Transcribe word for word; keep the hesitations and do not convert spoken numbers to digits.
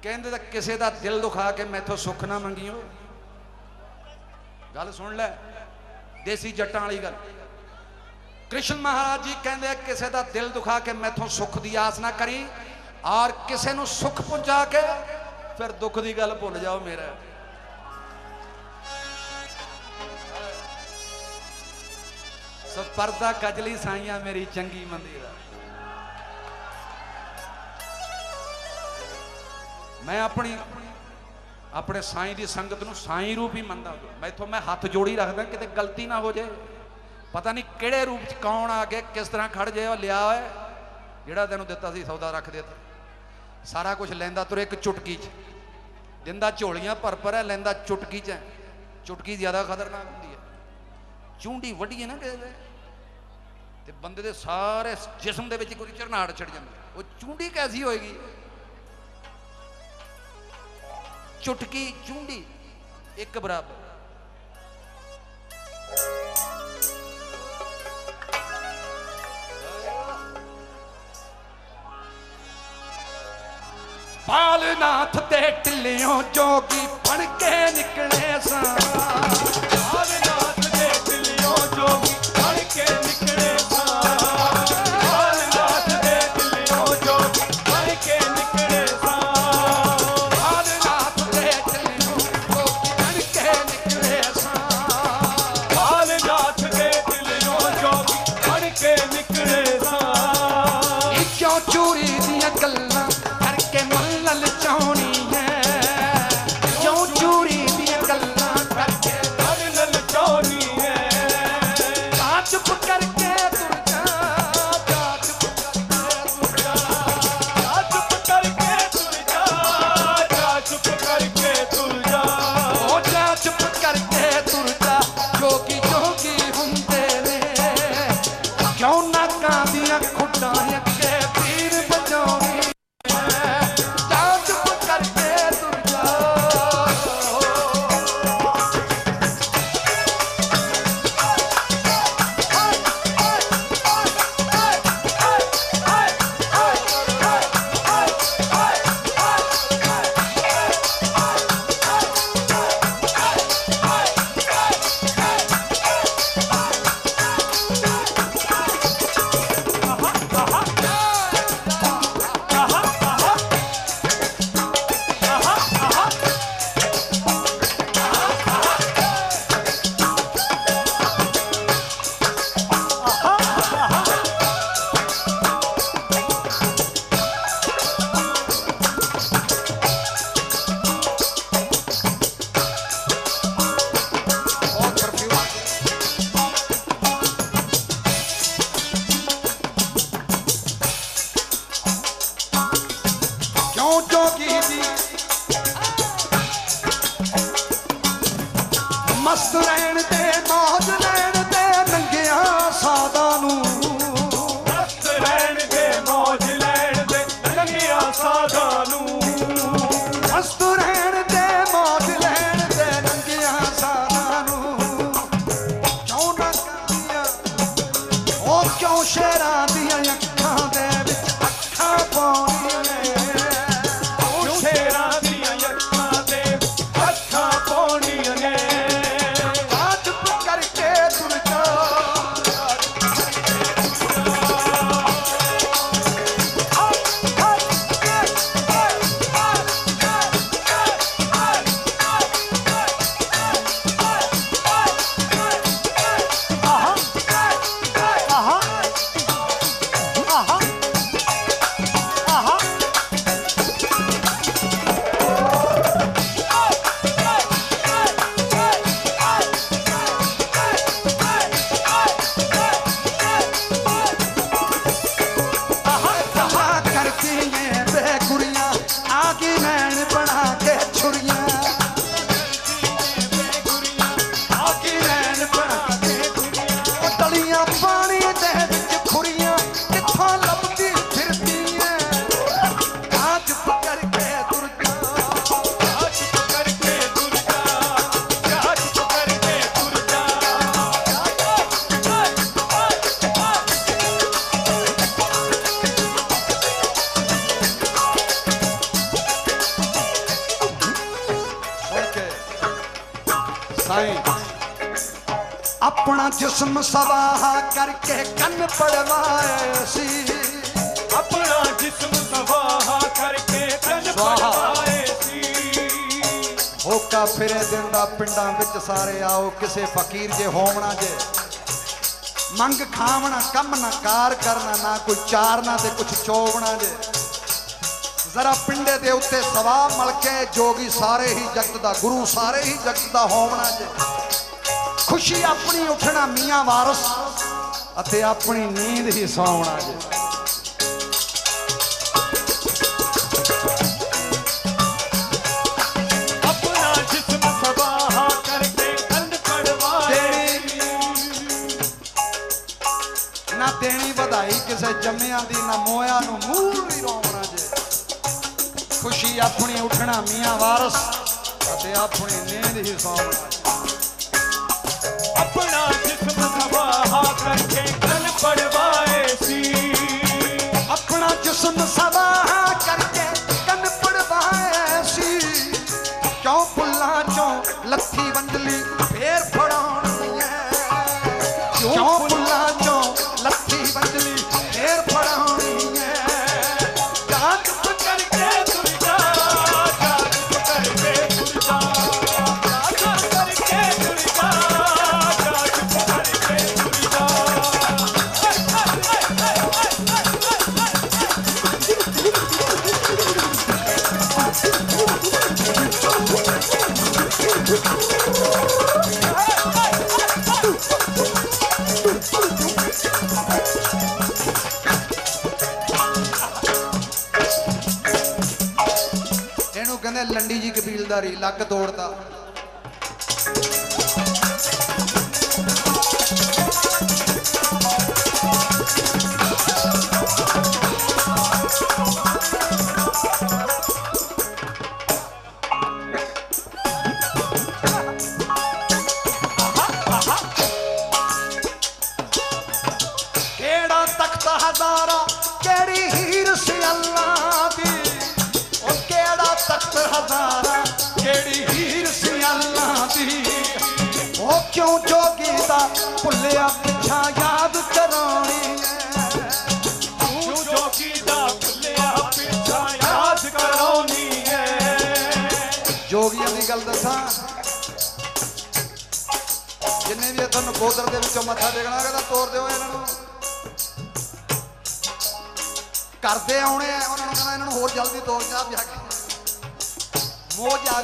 कहते तो किसी का दिल दुखा के मैथों सुख ना मंगियो। गल सुन ले देसी जट्टां वाली गल। कृष्ण महाराज जी कहते किसी का दिल दुखा के मैथों सुख की आस ना करी और किसी को सुख पहुंचा के फिर दुख की गल भुल जाओ। मेरा सपर्दा कजली साइया मेरी चंगी मंदी दा। मैं अपनी अपने साईं की संगत नूं साईं रूप ही मनदा। मैथों मैं हाथ जोड़ी रखदा किते गलती ना हो जाए। पता नहीं किहड़े रूप च कौन आ के किस तरह खड़ जाए। लिया है जिहड़ा तैनूं दित्ता सी सौदा रख देता। सारा कुछ लैंदा तुर एक चुटकी च दिंदा झोलियां भर भर है लैंदा चुटकी च है। चुटकी ज़्यादा खतरनाक होंदी है। चूंडी वड्डी है ना किसी ते बंदे दे सारे जिस्म दे विच कोई झरनाड़ छड़ जांदी। वो चूंडी कैसी होएगी? चुटकी चूंडी एक बराबर। बालनाथ ते टिल्लियों जोगी बन के निकले सा। बालनाथ ते टिल्लियों जोगी बन के निकले सा। बालनाथ ते टिल्लियों जोगी बन के निकले सा। बालनाथ ते टिल्लियों जोगी बन के निकले सा। बालनाथ ते टिल्लियों जोगी बन के निकले सा। क्यों चोरी दियां गल्लां करके मन ललचाउणी है। क्यों चोरी दियां गल्लां करके मन ललचाउणी है। जा चुप करके तुर जा। जा चुप करके तुर जा। जा चुप करके तुर जा। जा चुप करके तुर जा। ओ जा चुप करके तुर जा। जोगी जोगी हुंदे ने क्यों नाकां दियां खुड्डां अगे तीर बजाउणी। मस्त रहन ते मौज लैन ते नंगिया सादा नूं। मस्त रहन ते मौज लैन ते नंगिया सादा नूं। मस्त रहन ते मौज लैन ते नंगिया सादा नूं। क्यों ना कादियां ओ क्यों शेरां दियां अखां दे विच अखां पाउणियां ने। क्यों शेरां दियां अखां दे अखां पाउणियां ने। साईं अपना जिस्म सवाहा करके कन पड़वाए सी अपना जिस्म सवाहा करके कन पड़वाए सी होका फिरे दिंदा पिंडां विच सारे आओ किसे फकीर जे होवना जे मंग खावना कम ना कार करना ना कोई चारना ते कुछ चोवना जे जरा पिंडे दे उत्ते सवा मलके जोगी सारे ही जगत दा गुरु सारे ही जगत दा होवना जे खुशी अपनी उठना मियां वारस अते अपनी नींद ही सौवना जे अपना जिस्म सवाहा करके कन पड़वाए ना देनी बधाई किसे जम्मिया दी ना मोया नू मूल भी रोवना जे खुशी अपनी उठना मियां वारस अते अपनी नींद ही सौवना अपना जिस्म सवाहा करके कन पड़वाए सी अपना जिस्म सवाहा करके कन पड़वाए सी क्यों पुल्ला चों लत्थी वंजली फेर फड़ाउणी है क्यों पुल्ला चों लत्थी वंजली फेर फड़ाउणी है जाग करके तुर जा जाग करके तुर जा जाग करके तुर जा ਇਹਨੂੰ ਕਹਿੰਦੇ ਲੰਡੀ ਜੀ ਕਬੀਲਦਾਰੀ ਲੱਕ ਤੋੜਦਾ हजारा केड़ी हीर सी अल्लाह दी ओ केड़ा तख्त हजारा केड़ी हीर सी अल्लाह दी ओ क्यों जोगी दा भुलिया पिछा याद करानी है क्यों जोगी दा भुलिया पिछा याद करानी है जोगियां दी गल दसां जिन्ने भी तुहानू गोदर दे विचों मत्था टेकना कहदा तोड़ दिओ इन्हां नूं करते आने उन्होंने कहना इन्होंने होर जल्दी तौर जा मोह जाग